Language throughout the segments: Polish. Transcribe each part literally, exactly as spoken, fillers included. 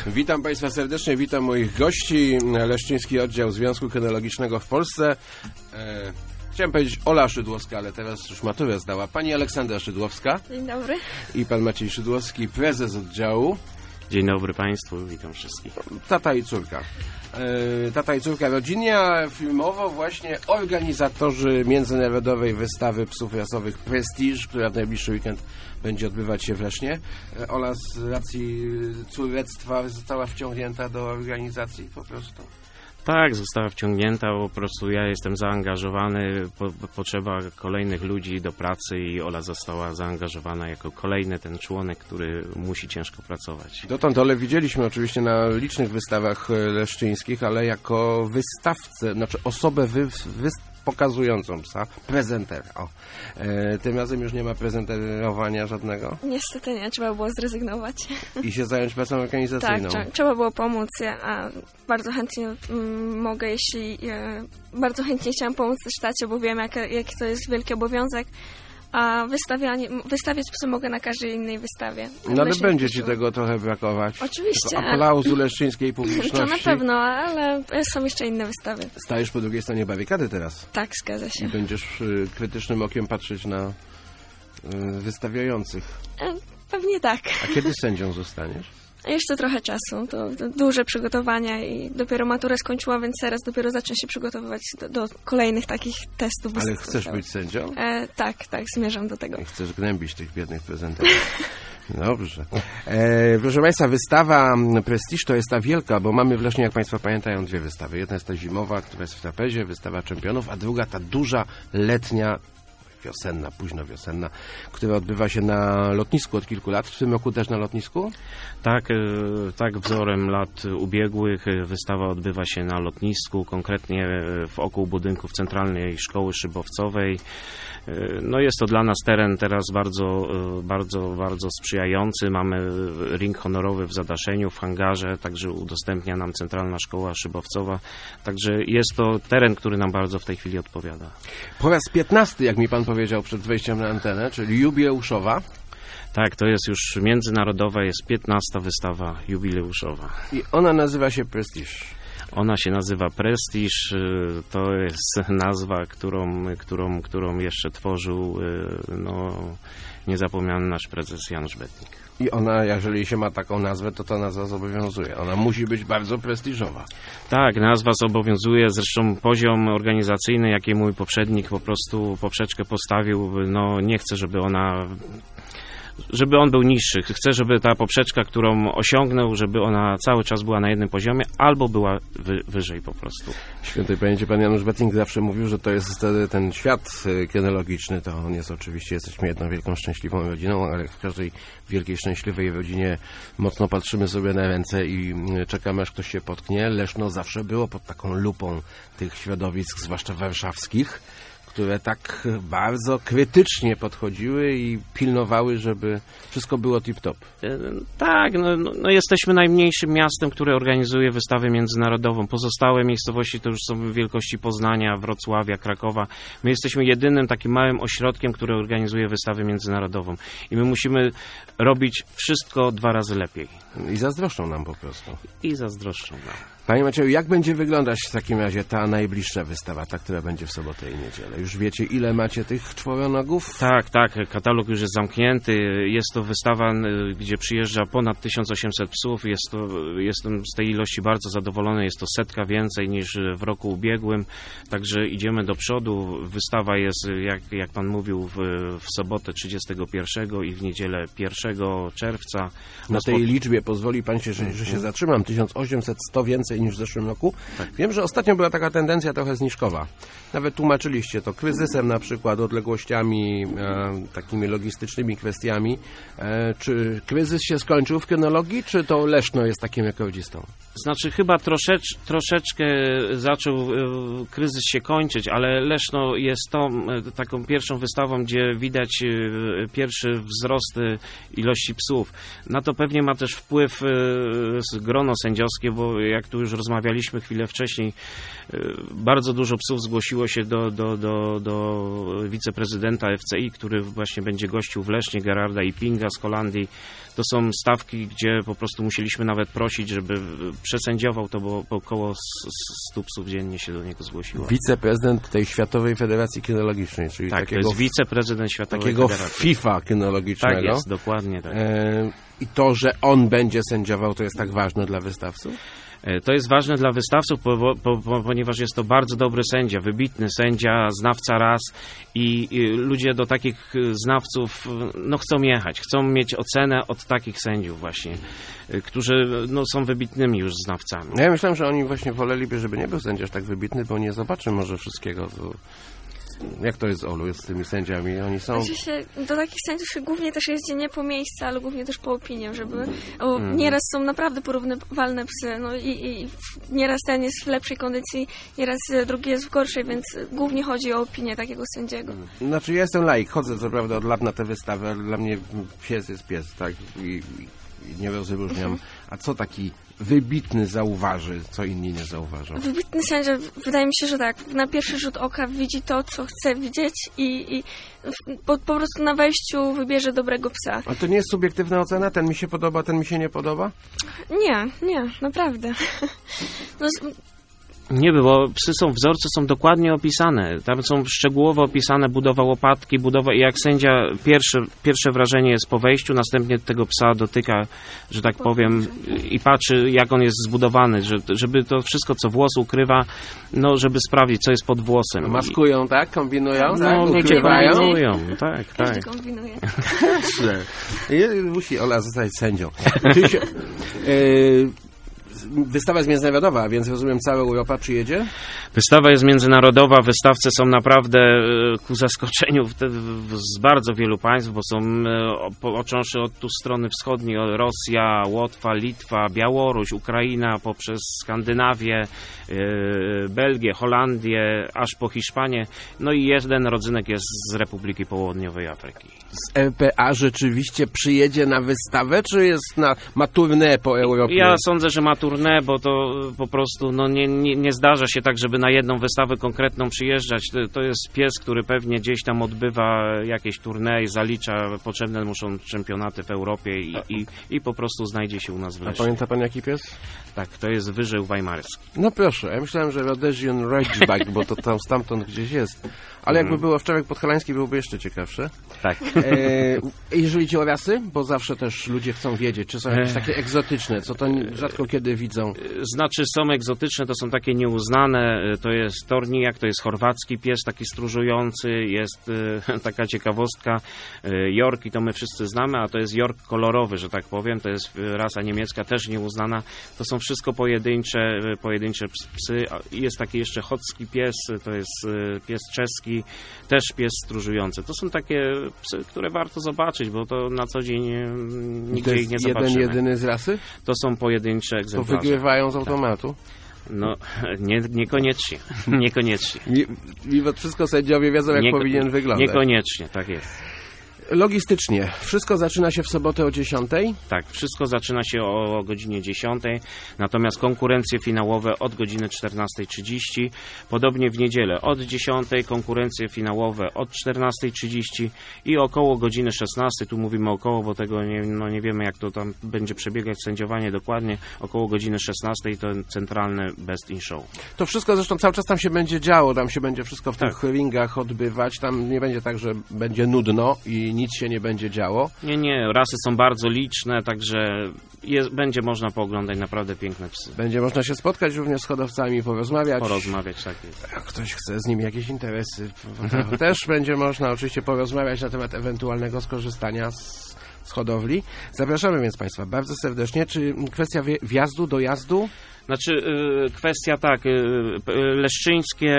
Witam Państwa serdecznie, witam moich gości. Leszczyński Oddział Związku Kynologicznego w Polsce. E, chciałem powiedzieć Ola Szydłowska, ale teraz już maturę zdała. Pani Aleksandra Szydłowska. Dzień dobry. I pan Maciej Szydłowski, prezes oddziału. Dzień dobry Państwu, witam wszystkich. Tata i córka. E, tata i córka rodzinnie, a filmowo właśnie organizatorzy międzynarodowej wystawy psów rasowych Prestige, która w najbliższy weekend będzie odbywać się w Lesznie. E, Ola z racji córectwa została wciągnięta do organizacji po prostu. Tak, została wciągnięta, po prostu ja jestem zaangażowany, po, potrzeba kolejnych ludzi do pracy i Ola została zaangażowana jako kolejny ten członek, który musi ciężko pracować. Dotąd Olę widzieliśmy oczywiście na licznych wystawach leszczyńskich, ale jako wystawcę, znaczy osobę wy, wy, pokazującą psa, prezenter. O. E, tym razem już nie ma prezenterowania żadnego? Niestety nie, trzeba było zrezygnować. I się zająć pracą organizacyjną? Tak, trzeba było pomóc, a bardzo chętnie mm, mogę, jeśli e, bardzo chętnie chciałam pomóc też tacie, bo wiem, jak, jaki to jest wielki obowiązek. A wystawianie, wystawiać psy mogę na każdej innej wystawie. No ale będzie ci tego trochę brakować. Oczywiście. Tego aplauzu leszczyńskiej publiczności. To na pewno, ale są jeszcze inne wystawy. Stajesz po drugiej stronie barykady teraz. Tak, zgadza się. I będziesz y, krytycznym okiem patrzeć na y, wystawiających. E, pewnie tak. A kiedy sędzią zostaniesz? Jeszcze trochę czasu, to, to duże przygotowania i dopiero maturę skończyłam, więc teraz dopiero zacznę się przygotowywać do, do kolejnych takich testów. Ale chcesz być sędzią? E, tak, tak, zmierzam do tego. I chcesz gnębić tych biednych prezenterów. Dobrze. E, proszę Państwa, wystawa Prestige to jest ta wielka, bo mamy w Lesznie, jak Państwo pamiętają, dwie wystawy. Jedna jest ta zimowa, która jest w trapezie, wystawa czempionów, a druga ta duża, letnia, wiosenna, późno wiosenna, która odbywa się na lotnisku od kilku lat. W tym roku też na lotnisku? Tak, tak wzorem lat ubiegłych wystawa odbywa się na lotnisku, konkretnie wokół budynków Centralnej Szkoły Szybowcowej. No jest to dla nas teren teraz bardzo, bardzo, bardzo sprzyjający. Mamy ring honorowy w Zadaszeniu, w hangarze, także udostępnia nam Centralna Szkoła Szybowcowa. Także jest to teren, który nam bardzo w tej chwili odpowiada. Po raz piętnasty, jak mi pan powiedział przed wejściem na antenę, czyli jubileuszowa. Tak, to jest już międzynarodowa, jest piętnasta wystawa jubileuszowa. I ona nazywa się Prestige. Ona się nazywa Prestige, to jest nazwa, którą, którą, którą jeszcze tworzył no, niezapomniany nasz prezes Janusz Betnik. I ona, jeżeli się ma taką nazwę, to ta nazwa zobowiązuje. Ona musi być bardzo prestiżowa. Tak, nazwa zobowiązuje, zresztą poziom organizacyjny, jaki mój poprzednik po prostu poprzeczkę postawił, no nie chcę, żeby ona... żeby on był niższy. Chcę, żeby ta poprzeczka, którą osiągnął, żeby ona cały czas była na jednym poziomie, albo była wy, wyżej po prostu. Świętej pamięci pan Janusz Betting zawsze mówił, że to jest ten świat kynologiczny, to on jest oczywiście, jesteśmy jedną wielką, szczęśliwą rodziną, ale w każdej wielkiej, szczęśliwej rodzinie mocno patrzymy sobie na ręce i czekamy, aż ktoś się potknie. Leszno zawsze było pod taką lupą tych środowisk, zwłaszcza warszawskich, które tak bardzo krytycznie podchodziły i pilnowały, żeby wszystko było tip-top. Tak, no, no jesteśmy najmniejszym miastem, które organizuje wystawę międzynarodową. Pozostałe miejscowości to już są wielkości Poznania, Wrocławia, Krakowa. My jesteśmy jedynym takim małym ośrodkiem, który organizuje wystawę międzynarodową. I my musimy robić wszystko dwa razy lepiej. I zazdroszczą nam po prostu. I zazdroszczą nam. Panie Macieju, jak będzie wyglądać w takim razie ta najbliższa wystawa, ta, która będzie w sobotę i niedzielę? Już wiecie, ile macie tych czworonogów? Tak, tak, katalog już jest zamknięty. Jest to wystawa, gdzie przyjeżdża ponad tysiąc osiemset psów. Jest to, jestem z tej ilości bardzo zadowolony. Jest to setka więcej niż w roku ubiegłym. Także idziemy do przodu. Wystawa jest, jak, jak pan mówił, w, w sobotę trzydziestego pierwszego i w niedzielę pierwszego czerwca. Na tej liczbie pozwoli pan się, że, że się zatrzymam. tysiąc osiemset, sto więcej niż w zeszłym roku. Tak. Wiem, że ostatnio była taka tendencja trochę zniżkowa. Nawet tłumaczyliście to kryzysem, na przykład odległościami, e, takimi logistycznymi kwestiami. E, czy kryzys się skończył w kynologii, czy to Leszno jest takim rekordzistą? Znaczy chyba troszecz, troszeczkę zaczął e, kryzys się kończyć, ale Leszno jest tą e, taką pierwszą wystawą, gdzie widać e, pierwszy wzrost e, ilości psów. Na to pewnie ma też wpływ e, grono sędziowskie, bo jak tu już rozmawialiśmy chwilę wcześniej, e, bardzo dużo psów zgłosiło się do, do, do, do wiceprezydenta F C I, który właśnie będzie gościł w Lesznie, Gerarda Ipinga z Holandii. To są stawki, gdzie po prostu musieliśmy nawet prosić, żeby przesędziował to, bo około stu psów dziennie się do niego zgłosiło. Wiceprezydent tej Światowej Federacji Kynologicznej, czyli tak, takiego, to jest wiceprezydent Światowej takiego Federacji. FIFA kynologicznego. Tak jest, dokładnie tak. E, I to, że on będzie sędziował, to jest tak ważne dla wystawców? To jest ważne dla wystawców, po, po, po, ponieważ jest to bardzo dobry sędzia, wybitny sędzia, znawca ras i, i ludzie do takich znawców no, chcą jechać, chcą mieć ocenę od takich sędziów właśnie, którzy no, są wybitnymi już znawcami. Ja myślałem, że oni właśnie woleliby, żeby nie był sędziarz tak wybitny, bo nie zobaczy może wszystkiego. To... Jak to jest, Olu, z tymi sędziami? Oni są... Oczywiście do takich sędziów się głównie też jeździ nie po miejscu, ale głównie też po opinię, żeby... O, Mhm. Nieraz są naprawdę porównywalne psy, no i, i nieraz ten jest w lepszej kondycji, nieraz drugi jest w gorszej, więc głównie chodzi o opinię takiego sędziego. Znaczy ja jestem laik, chodzę co prawda od lat na te wystawy, ale dla mnie pies jest pies, tak? I, i nie rozróżniam. A co taki wybitny zauważy, co inni nie zauważą? Wybitny sędzia, wydaje mi się, że tak, na pierwszy rzut oka widzi to, co chce widzieć i, i po, po prostu na wejściu wybierze dobrego psa. A to nie jest subiektywna ocena? Ten mi się podoba, ten mi się nie podoba? Nie, nie, naprawdę. No, Nie, bo psy są, wzorce są dokładnie opisane. Tam są szczegółowo opisane budowa łopatki, budowa i jak sędzia pierwsze, pierwsze wrażenie jest po wejściu, następnie tego psa dotyka, że tak powiem, i patrzy jak on jest zbudowany, że, żeby to wszystko co włos ukrywa, no żeby sprawdzić co jest pod włosem. Maskują, tak? Kombinują? No, tak? ludzie Ukrywają? kombinują, tak, każdy tak. kombinuje. I musi Ola zostać sędzią. Czyli się, yy, wystawa jest międzynarodowa, więc rozumiem, cała Europa przyjedzie? Wystawa jest międzynarodowa, wystawcy są naprawdę e, ku zaskoczeniu w te, w, z bardzo wielu państw, bo są e, począwszy od tu strony wschodniej, Rosja, Łotwa, Litwa, Białoruś, Ukraina, poprzez Skandynawię, e, Belgię, Holandię, aż po Hiszpanię, no i jeden rodzynek jest z Republiki Południowej Afryki. Z R P A rzeczywiście przyjedzie na wystawę, czy jest na ma tournée po Europie? Ja sądzę, że ma tournée, bo to po prostu no, nie, nie, nie zdarza się tak, żeby na jedną wystawę konkretną przyjeżdżać. To, to jest pies, który pewnie gdzieś tam odbywa jakieś tournée i zalicza, potrzebne muszą czempionaty w Europie i, i, i po prostu znajdzie się u nas w A lesie. pamięta pan jaki pies? Tak, to jest wyżył weimarski. No proszę, ja myślałem, że Rhodesian Ridgeback, bo to tam stamtąd gdzieś jest. Ale jakby było wczoraj podhalański, byłoby jeszcze ciekawsze. Tak. E, jeżeli chodzi o rasy, bo zawsze też ludzie chcą wiedzieć, czy są jakieś takie egzotyczne, co to rzadko kiedy widzą. Znaczy są egzotyczne, to są takie nieuznane, to jest tornijak, to jest chorwacki pies, taki stróżujący, jest e, taka ciekawostka, e, Yorki to my wszyscy znamy, a to jest York kolorowy, że tak powiem, to jest rasa niemiecka, też nieuznana, to są wszystko pojedyncze, pojedyncze psy, jest taki jeszcze chocki pies, to jest e, pies czeski, też pies stróżujący. To są takie psy, które warto zobaczyć, bo to na co dzień nigdzie to ich nie jest jeden, zobaczymy. jedyny z rasy? To są pojedyncze To egzemplarze. wygrywają z automatu? No, nie, niekoniecznie. Niekoniecznie. Mimo wszystko sędziowie wiedzą, jak Nieko- powinien wyglądać. Niekoniecznie, tak jest. Logistycznie. Wszystko zaczyna się w sobotę o dziesiątej? Tak, wszystko zaczyna się o, o godzinie dziesiątej, natomiast konkurencje finałowe od godziny czternastej trzydzieści. Podobnie w niedzielę od dziesiątej, konkurencje finałowe od czternastej trzydzieści i około godziny szesnastej. Tu mówimy około, bo tego nie, no nie wiemy, jak to tam będzie przebiegać sędziowanie dokładnie. Około godziny szesnastej to centralny Best in Show. To wszystko zresztą cały czas tam się będzie działo, tam się będzie wszystko w Tak. tych ringach odbywać. Tam nie będzie tak, że będzie nudno i nic się nie będzie działo. Nie, nie, rasy są bardzo liczne, także jest, będzie można pooglądać naprawdę piękne psy. Będzie można się spotkać również z hodowcami, porozmawiać. Porozmawiać, tak jest. Jak ktoś chce z nimi jakieś interesy, to też będzie można oczywiście porozmawiać na temat ewentualnego skorzystania z, z hodowli. Zapraszamy więc Państwa bardzo serdecznie. Czy kwestia wje- wjazdu, dojazdu? Znaczy, y, kwestia tak, y, y, leszczyńskie,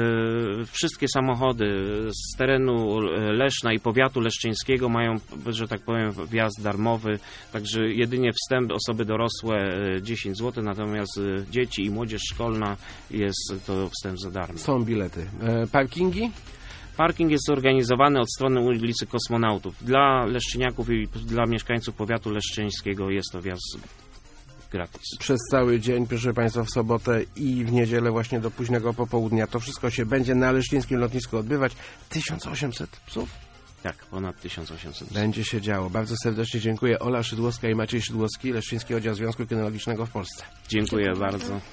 y, wszystkie samochody z terenu Leszna i powiatu leszczyńskiego mają, że tak powiem, wjazd darmowy, także jedynie wstęp osoby dorosłe y, dziesięć złotych, natomiast y, dzieci i młodzież szkolna jest to wstęp za darmo. Są bilety. E, parkingi? Parking jest zorganizowany od strony ulicy Kosmonautów. Dla leszczyniaków i dla mieszkańców powiatu leszczyńskiego jest to wjazd gratis. Przez cały dzień, proszę Państwa, w sobotę i w niedzielę właśnie do późnego popołudnia. To wszystko się będzie na leszczyńskim lotnisku odbywać. tysiąc osiemset psów? Tak, ponad tysiąc osiemset. Będzie się działo. Bardzo serdecznie dziękuję. Ola Szydłowska i Maciej Szydłowski, Leszczyński Oddział Związku Kynologicznego w Polsce. Dziękuję bardzo.